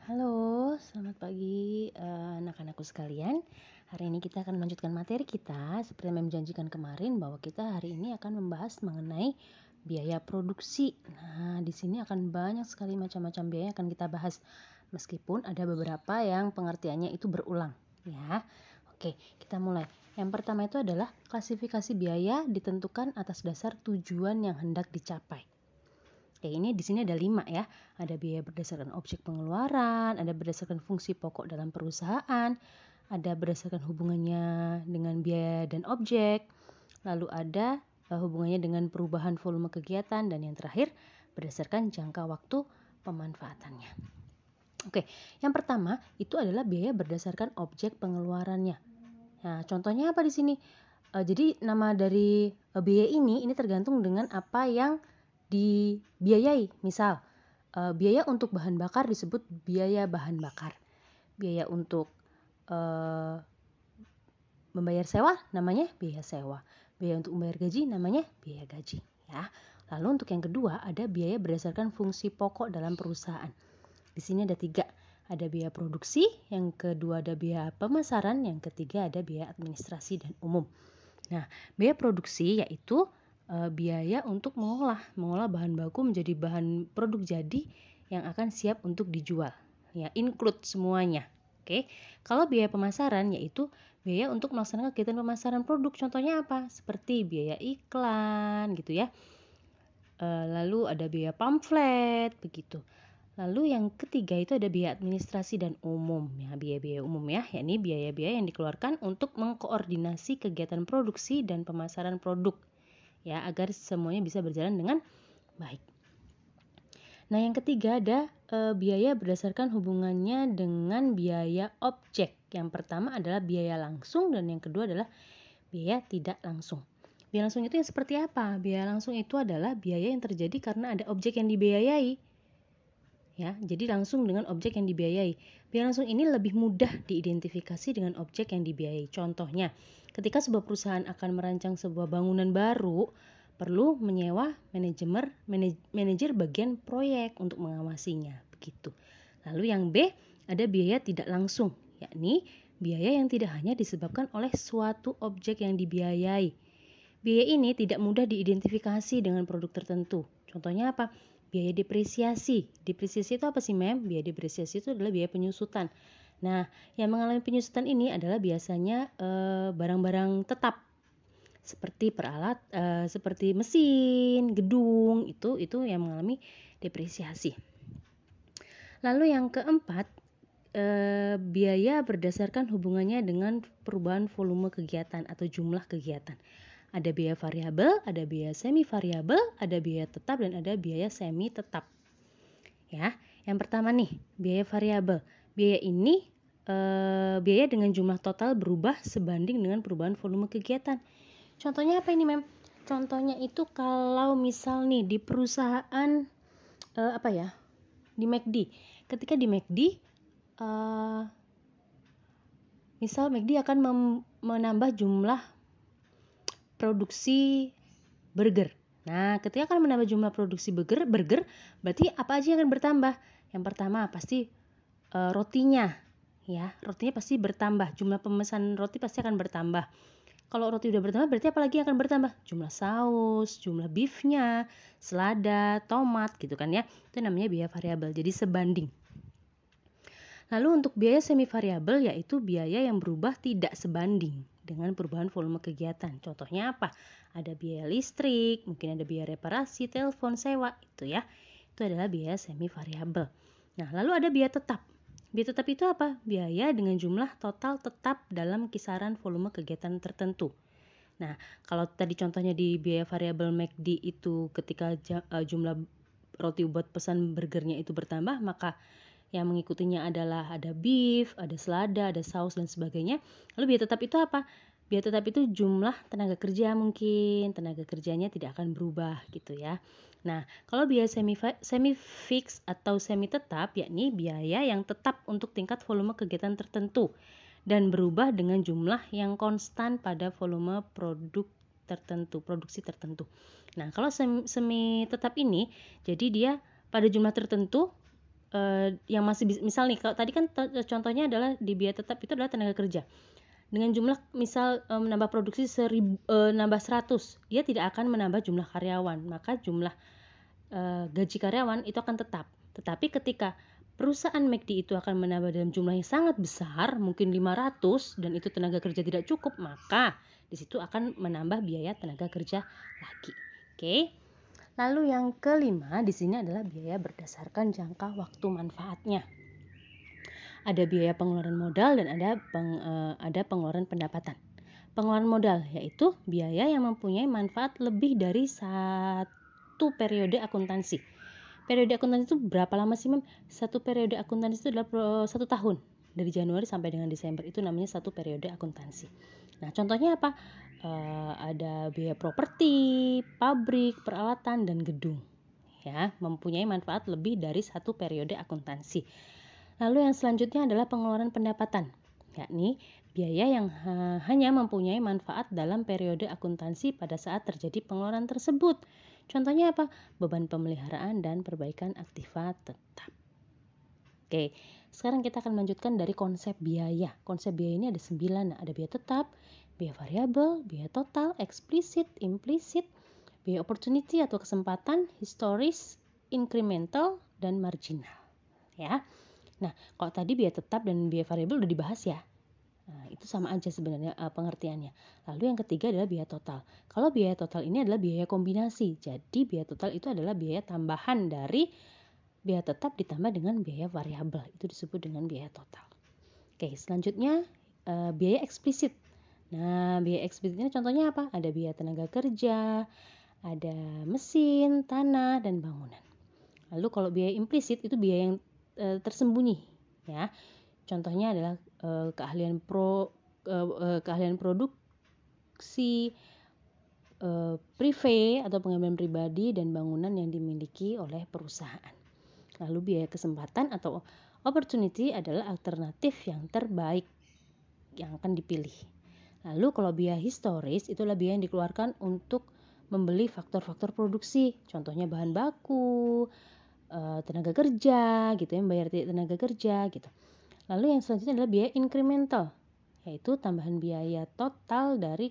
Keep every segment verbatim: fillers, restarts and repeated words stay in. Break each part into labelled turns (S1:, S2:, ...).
S1: Halo, selamat pagi eh, anak-anakku sekalian. Hari ini kita akan melanjutkan materi kita. Seperti yang menjanjikan kemarin bahwa kita hari ini akan membahas mengenai biaya produksi. Nah, di sini akan banyak sekali macam-macam biaya yang akan kita bahas. Meskipun ada beberapa yang pengertiannya itu berulang, ya. Oke, kita mulai. Yang pertama itu adalah klasifikasi biaya ditentukan atas dasar tujuan yang hendak dicapai. Oke, ini di sini ada lima ya. Ada biaya berdasarkan objek pengeluaran, ada berdasarkan fungsi pokok dalam perusahaan, ada berdasarkan hubungannya dengan biaya dan objek, lalu ada uh, hubungannya dengan perubahan volume kegiatan, dan yang terakhir berdasarkan jangka waktu pemanfaatannya. Oke, yang pertama itu adalah biaya berdasarkan objek pengeluarannya. Nah, contohnya apa di sini? Uh, jadi nama dari uh, biaya ini ini tergantung dengan apa yang dibiayai. Misal, uh, biaya untuk bahan bakar disebut biaya bahan bakar. Biaya untuk uh, membayar sewa namanya biaya sewa. Biaya untuk membayar gaji namanya biaya gaji, ya. Lalu untuk yang kedua ada biaya berdasarkan fungsi pokok dalam perusahaan. Di sini ada tiga. Ada biaya produksi, yang kedua ada biaya pemasaran, yang ketiga ada biaya administrasi dan umum. Nah, biaya produksi yaitu e, biaya untuk mengolah, mengolah bahan baku menjadi bahan produk jadi yang akan siap untuk dijual. Ya, include semuanya. Oke. Kalau biaya pemasaran yaitu biaya untuk melaksanakan kegiatan pemasaran produk. Contohnya apa? Seperti biaya iklan gitu ya. E, lalu ada biaya pamflet begitu. Lalu yang ketiga itu ada biaya administrasi dan umum, ya, biaya-biaya umum ya, yakni biaya-biaya yang dikeluarkan untuk mengkoordinasi kegiatan produksi dan pemasaran produk, ya, agar semuanya bisa berjalan dengan baik. Nah, yang ketiga ada e, biaya berdasarkan hubungannya dengan biaya objek. Yang pertama adalah biaya langsung dan yang kedua adalah biaya tidak langsung. Biaya langsung itu yang seperti apa? Biaya langsung itu adalah biaya yang terjadi karena ada objek yang dibiayai. Ya, jadi langsung dengan objek yang dibiayai. Biaya langsung ini lebih mudah diidentifikasi dengan objek yang dibiayai. Contohnya, ketika sebuah perusahaan akan merancang sebuah bangunan baru, perlu menyewa manajemen manajer bagian proyek untuk mengawasinya, begitu. Lalu yang B, ada biaya tidak langsung, yakni biaya yang tidak hanya disebabkan oleh suatu objek yang dibiayai. Biaya ini tidak mudah diidentifikasi dengan produk tertentu. Contohnya apa? Biaya depresiasi. Depresiasi itu apa sih, Mem? Biaya depresiasi itu adalah biaya penyusutan. Nah, yang mengalami penyusutan ini adalah biasanya e, barang-barang tetap seperti peralat, e, seperti mesin, gedung, itu itu yang mengalami depresiasi. Lalu yang keempat, e, biaya berdasarkan hubungannya dengan perubahan volume kegiatan atau jumlah kegiatan. Ada biaya variabel, ada biaya semi variabel, ada biaya tetap dan ada biaya semi tetap. Ya, yang pertama nih, biaya variabel. Biaya ini e, biaya dengan jumlah total berubah sebanding dengan perubahan volume kegiatan. Contohnya apa ini, Mem? Contohnya itu kalau misal nih di perusahaan e, apa ya? Di McD. Ketika di McD e, misal McD akan mem- menambah jumlah produksi burger. Nah, ketika akan menambah jumlah produksi burger, burger berarti apa aja yang akan bertambah? Yang pertama pasti e, rotinya, ya, rotinya pasti bertambah. Jumlah pemesan roti pasti akan bertambah. Kalau roti udah bertambah, berarti apa lagi yang akan bertambah? Jumlah saus, jumlah beefnya, selada, tomat, gitu kan ya. Itu namanya biaya variabel. Jadi sebanding. Lalu untuk biaya semi variabel yaitu biaya yang berubah tidak sebanding dengan perubahan volume kegiatan. Contohnya apa? Ada biaya listrik, mungkin ada biaya reparasi, telepon, sewa, itu ya. Itu adalah biaya semi variabel. Nah, lalu ada biaya tetap. Biaya tetap itu apa? Biaya dengan jumlah total tetap dalam kisaran volume kegiatan tertentu. Nah, kalau tadi contohnya di biaya variabel McD itu ketika jumlah roti buat pesan burgernya itu bertambah, maka yang mengikutinya adalah ada beef, ada selada, ada saus dan sebagainya. Lalu biaya tetap itu apa? Biaya tetap itu jumlah tenaga kerja, mungkin tenaga kerjanya tidak akan berubah gitu ya. Nah, kalau biaya semi semi fix atau semi tetap yakni biaya yang tetap untuk tingkat volume kegiatan tertentu dan berubah dengan jumlah yang konstan pada volume produk tertentu, produksi tertentu. Nah, kalau semi, semi tetap ini jadi dia pada jumlah tertentu uh, yang masih bis, misal nih kalau tadi kan t- contohnya adalah di biaya tetap itu adalah tenaga kerja dengan jumlah misal uh, menambah produksi seribu, uh, nambah seratus, dia tidak akan menambah jumlah karyawan, maka jumlah uh, gaji karyawan itu akan tetap. Tetapi ketika perusahaan McD itu akan menambah dalam jumlah yang sangat besar, mungkin lima ratus, dan itu tenaga kerja tidak cukup, maka di situ akan menambah biaya tenaga kerja lagi. Oke. Lalu yang kelima di sini adalah biaya berdasarkan jangka waktu manfaatnya. Ada biaya pengeluaran modal dan ada peng, uh, ada pengeluaran pendapatan. Pengeluaran modal yaitu biaya yang mempunyai manfaat lebih dari satu periode akuntansi. Periode akuntansi itu berapa lama sih, Mem? Satu periode akuntansi itu adalah satu tahun. Dari Januari sampai dengan Desember itu namanya satu periode akuntansi. Nah, contohnya apa? Uh, ada biaya properti, pabrik, peralatan, dan gedung. Ya, mempunyai manfaat lebih dari satu periode akuntansi. Lalu yang selanjutnya adalah pengeluaran pendapatan, yakni biaya yang ha- hanya mempunyai manfaat dalam periode akuntansi pada saat terjadi pengeluaran tersebut. Contohnya apa? Beban pemeliharaan dan perbaikan aktiva tetap. Oke, sekarang kita akan melanjutkan dari konsep biaya. Konsep biaya ini ada sembilan. Nah, ada biaya tetap, biaya variabel, biaya total, eksplisit, implisit, biaya opportunity atau kesempatan, historis, incremental, dan marginal. Ya. Nah, kalau tadi biaya tetap dan biaya variabel udah dibahas ya. Nah, itu sama aja sebenarnya uh, pengertiannya. Lalu yang ketiga adalah biaya total. Kalau biaya total ini adalah biaya kombinasi. Jadi biaya total itu adalah biaya tambahan dari biaya tetap ditambah dengan biaya variabel. Itu disebut dengan biaya total. Oke, selanjutnya uh, biaya eksplisit. Nah, biaya eksplisitnya contohnya apa? Ada biaya tenaga kerja, ada mesin, tanah, dan bangunan. Lalu kalau biaya implisit itu biaya yang uh, tersembunyi, ya. Contohnya adalah uh, keahlian pro uh, uh, keahlian produksi uh, privé atau pengambilan pribadi dan bangunan yang dimiliki oleh perusahaan. Lalu biaya kesempatan atau opportunity adalah alternatif yang terbaik yang akan dipilih. Lalu kalau biaya historis itulah biaya yang dikeluarkan untuk membeli faktor-faktor produksi, contohnya bahan baku, tenaga kerja gitu ya, membayar tenaga kerja gitu. Lalu yang selanjutnya adalah biaya incremental, yaitu tambahan biaya total dari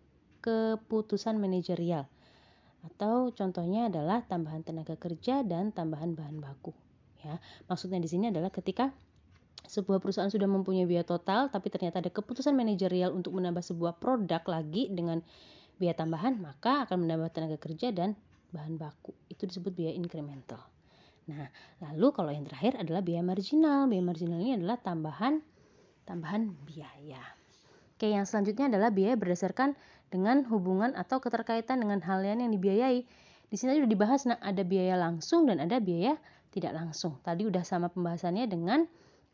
S1: keputusan manajerial, atau contohnya adalah tambahan tenaga kerja dan tambahan bahan baku. Ya, maksudnya di sini adalah ketika sebuah perusahaan sudah mempunyai biaya total, tapi ternyata ada keputusan manajerial untuk menambah sebuah produk lagi dengan biaya tambahan, maka akan menambah tenaga kerja dan bahan baku. Itu disebut biaya incremental. Nah, lalu kalau yang terakhir adalah biaya marginal. Biaya marginal ini adalah tambahan tambahan biaya. Oke, yang selanjutnya adalah biaya berdasarkan dengan hubungan atau keterkaitan dengan hal yang dibiayai. Di sini sudah dibahas, nah ada biaya langsung dan ada biaya tidak langsung. Tadi udah sama pembahasannya dengan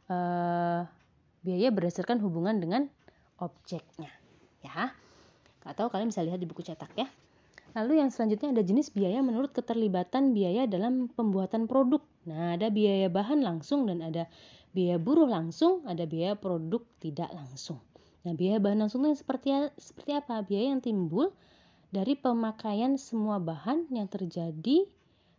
S1: uh, biaya berdasarkan hubungan dengan objeknya, ya. Atau kalian bisa lihat di buku cetak ya. Lalu yang selanjutnya ada jenis biaya menurut keterlibatan biaya dalam pembuatan produk. Nah, ada biaya bahan langsung dan ada biaya buruh langsung, ada biaya produk tidak langsung. Nah, biaya bahan langsung itu seperti seperti apa? Biaya yang timbul dari pemakaian semua bahan yang terjadi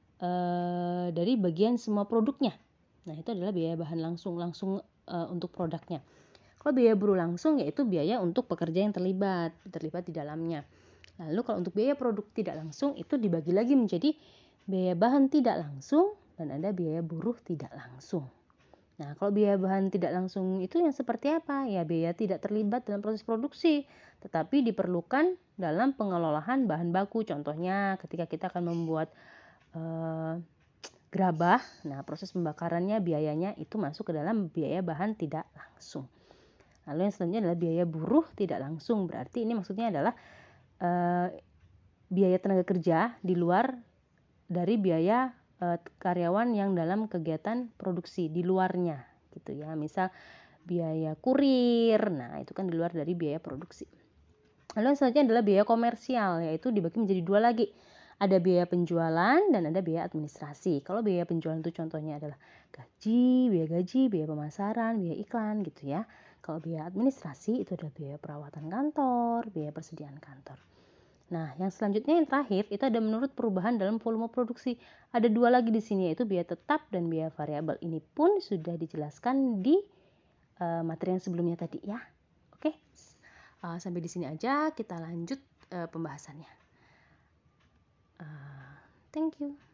S1: uh, dari bagian semua produknya. Nah, itu adalah biaya bahan langsung, langsung uh, untuk produknya. Kalau biaya buruh langsung yaitu biaya untuk pekerja yang terlibat, terlibat di dalamnya. Lalu kalau untuk biaya produk tidak langsung itu dibagi lagi menjadi biaya bahan tidak langsung dan ada biaya buruh tidak langsung. Nah, kalau biaya bahan tidak langsung itu yang seperti apa? Ya, biaya tidak terlibat dalam proses produksi, tetapi diperlukan dalam pengelolaan bahan baku. Contohnya ketika kita akan membuat uh, gerabah, nah proses pembakarannya biayanya itu masuk ke dalam biaya bahan tidak langsung. Lalu yang selanjutnya adalah biaya buruh tidak langsung. Berarti ini maksudnya adalah Uh, biaya tenaga kerja di luar dari biaya uh, karyawan yang dalam kegiatan produksi di luarnya gitu ya. Misal biaya kurir, nah itu kan di luar dari biaya produksi. Lalu yang selanjutnya adalah biaya komersial, yaitu dibagi menjadi dua lagi. Ada biaya penjualan dan ada biaya administrasi. Kalau biaya penjualan itu contohnya adalah gaji, biaya gaji, biaya pemasaran, biaya iklan gitu ya. Kalau biaya administrasi itu adalah biaya perawatan kantor, biaya persediaan kantor. Nah, yang selanjutnya yang terakhir itu ada menurut perubahan dalam volume produksi. Ada dua lagi di sini, yaitu biaya tetap dan biaya variabel. Ini pun sudah dijelaskan di uh, materi yang sebelumnya tadi ya. Oke, uh, sampai di sini aja, kita lanjut uh, pembahasannya. Uh, thank you.